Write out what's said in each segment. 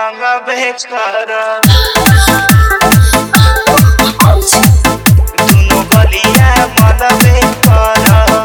रंग बेकर दुनो गलिया मल बेकर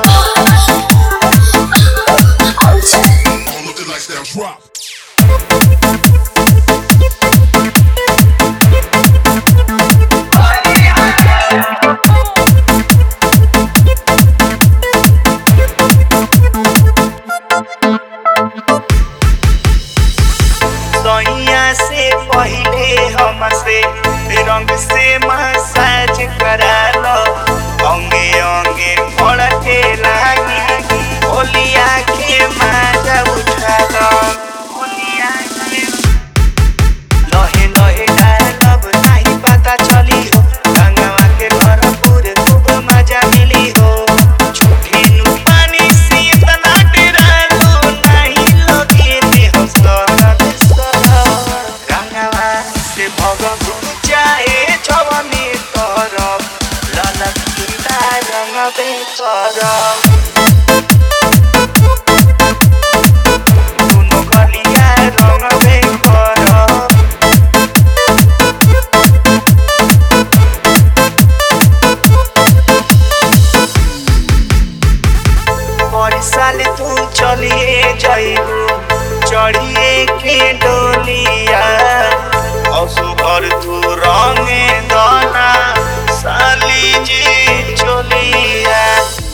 सैया से पहले हमसे रंग से मसाज करा लो अंगे अंगे पड़के लागी ओलिया के माजा उठा लो ओलिया के लहे लहे डालब नहीं पता चली हो गंगवा के भरपूर खूब मजा मिली हो झूठी नु पानी से इतना डरालो नहीं लगे में हो जाए छवनी तरफ ललकीला रंग बेकर दुनो गलिया रंग बेकर साल तू चलिए जाइबू चढ़िए के डोलिया असुभर तू रंगे दाना साली जी चोलिया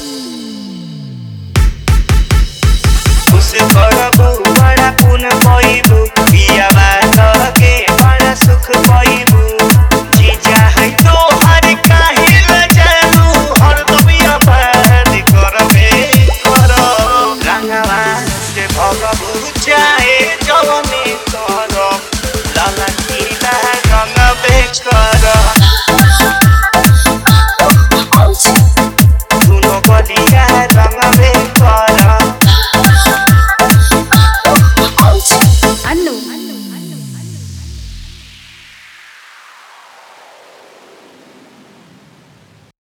उस करबू बड़ा पुन पाइबू पिया बात के बड़ा सुख पाइबू जी चाहे तो हर काहे लजालू हर दबिया बात करबे करो रंगवा से भगबू चाहे जवनी तरफ ललकीला रंग बेकर